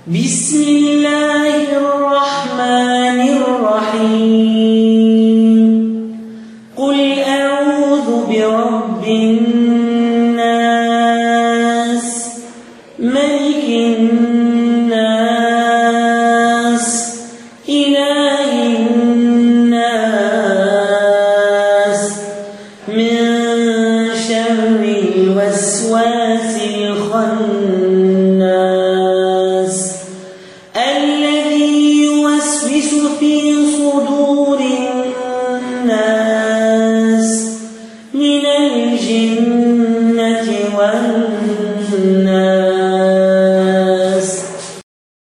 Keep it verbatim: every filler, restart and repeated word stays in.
بسم الله الرحمن الرحيم قل أعوذ برب الناس ملك الناس إله الناس من